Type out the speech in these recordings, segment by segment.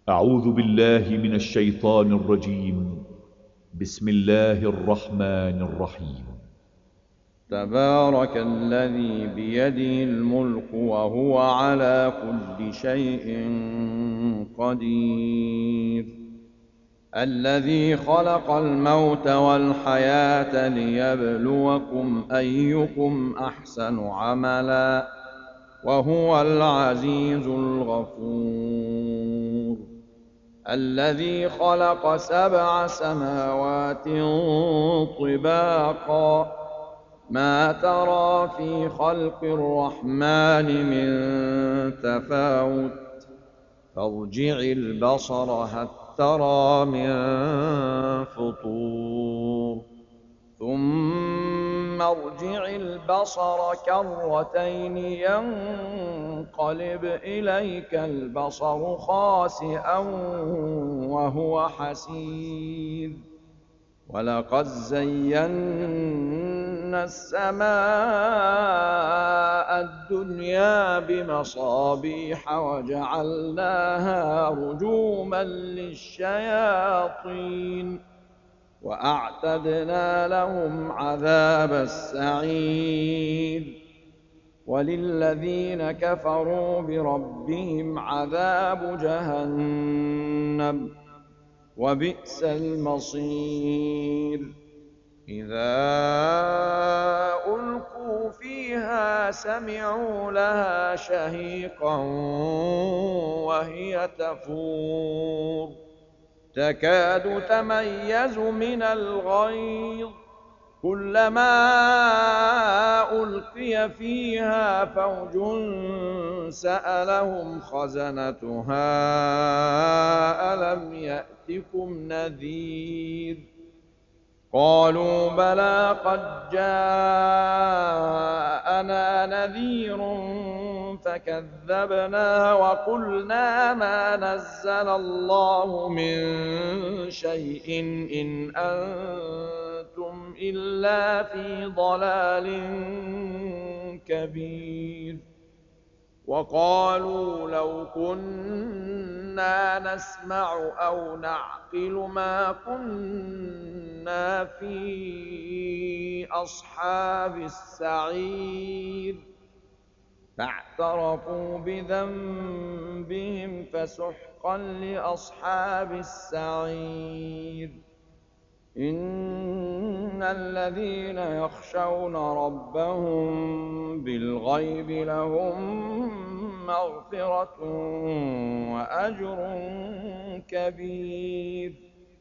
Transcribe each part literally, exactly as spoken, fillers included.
أعوذ بالله من الشيطان الرجيم. بسم الله الرحمن الرحيم. تبارك الذي بيده الملك وهو على كل شيء قدير. الذي خلق الموت والحياة ليبلوكم أيكم أحسن عملا وهو العزيز الغفور. الذي خلق سبع سماوات طباقا ما ترى في خلق الرحمن من تفاوت فارجع البصر هل ترى من فطور ثم ارجع البصر كرتين ينقلب إليك البصر خاسئا وهو حسير. ولقد زينا السماء الدنيا بمصابيح وجعلناها رجوما للشياطين وأعتدنا لهم عذاب السعير. وللذين كفروا بربهم عذاب جهنم وبئس المصير. إذا ألقوا فيها سمعوا لها شهيقا وهي تفور تكاد تميز من الغيظ كلما ألقي فيها فوج سألهم خزنتها ألم يأتكم نذير قالوا بلى قد جاءنا نذير فكذبنا وقلنا ما نزل الله من شيء إن أنتم إلا في ضلال كبير. وقالوا لو كنا نسمع أو نعقل ما كنا في أصحاب السعير فاعترفوا بذنبهم فسحقا لأصحاب السعير. إن الذين يخشون ربهم بالغيب لهم مغفرة وأجر كبير.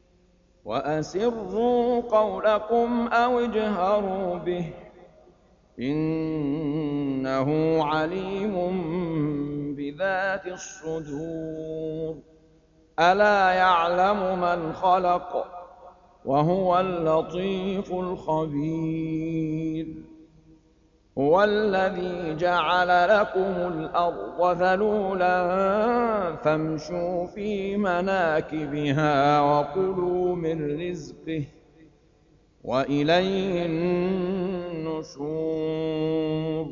وأسروا قولكم أو اجهروا به إنه عليم بذات الصدور. ألا يعلم من خلق وهو اللطيف الخبير. هو الذي جعل لكم الأرض ذلولا فامشوا في مناكبها وكلوا من رزقه وإليه النشور.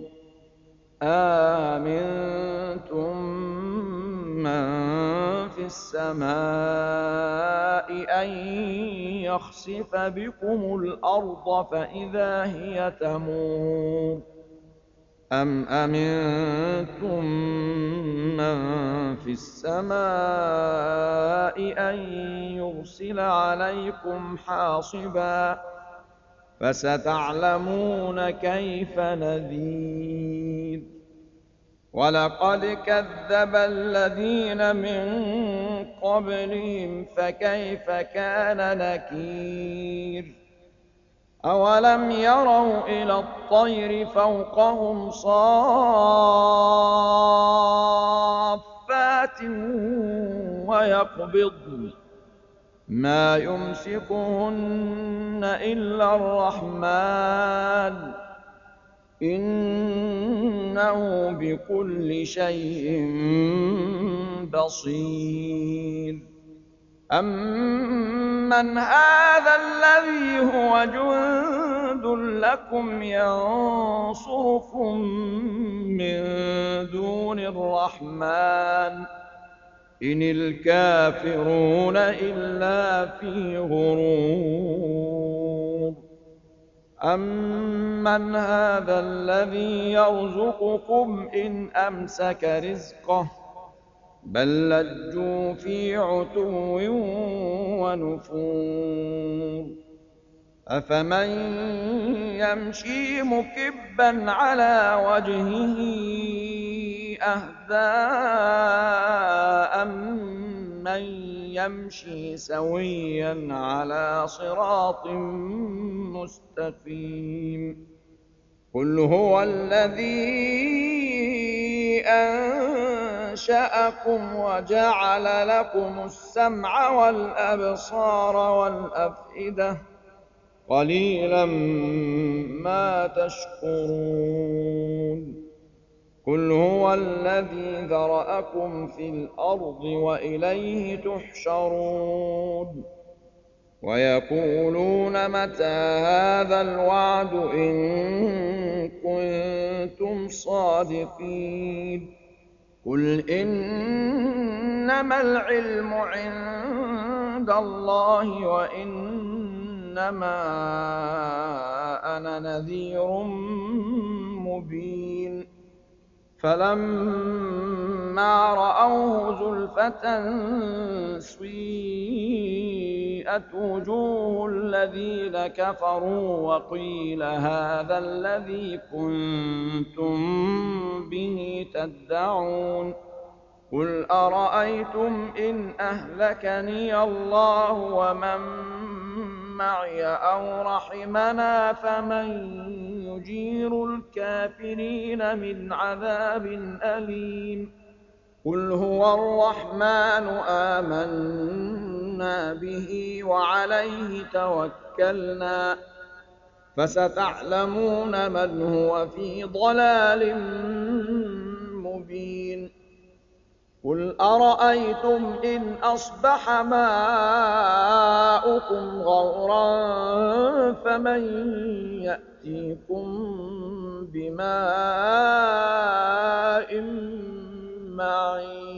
آمنتم من في السماء أن يخسف بكم الأرض فإذا هي تمور أم أمنتم من في السماء أن يرسل عليكم حاصبا فستعلمون كيف نذير. ولقد كذب الذين من قبلهم فكيف كان نكير. أولم يروا إلى الطير فوقهم صافات ويقبضن ما يمسكهن إلا الرحمن إنه بكل شيء بصير. أمن هذا الذي هو جند لكم ينصركم من دون الرحمن إن الكافرون إلا في غرور أمن هذا الذي يرزقكم إن أمسك رزقه بل لجوا في عتو ونفور أفمن يمشي مكبا على وجهه أهدى أمن يمشي سويا على صراط مستقيم قل هو الذي أنشأكم وجعل لكم السمع والأبصار والأفئدة قليلا ما تشكرون قل هو الذي ذرأكم في الأرض وإليه تحشرون ويقولون متى هذا الوعد إن كنتم صادقين قل إنما العلم عند الله وإنما أنا نذير مبين فلما رأوه زلفة سيئت وجوه الذين كفروا وقيل هذا الذي كنتم به تدعون قل أرأيتم إن أهلكني الله ومن معي أو رحمنا فمن يجير الكافرين من عذاب أليم قل هو الرحمن آمنا به وعليه توكلنا فستعلمون من هو في ضلال مبين قل أرأيتم إن أصبح ماؤكم غورا فمن يأتيكم بماء معين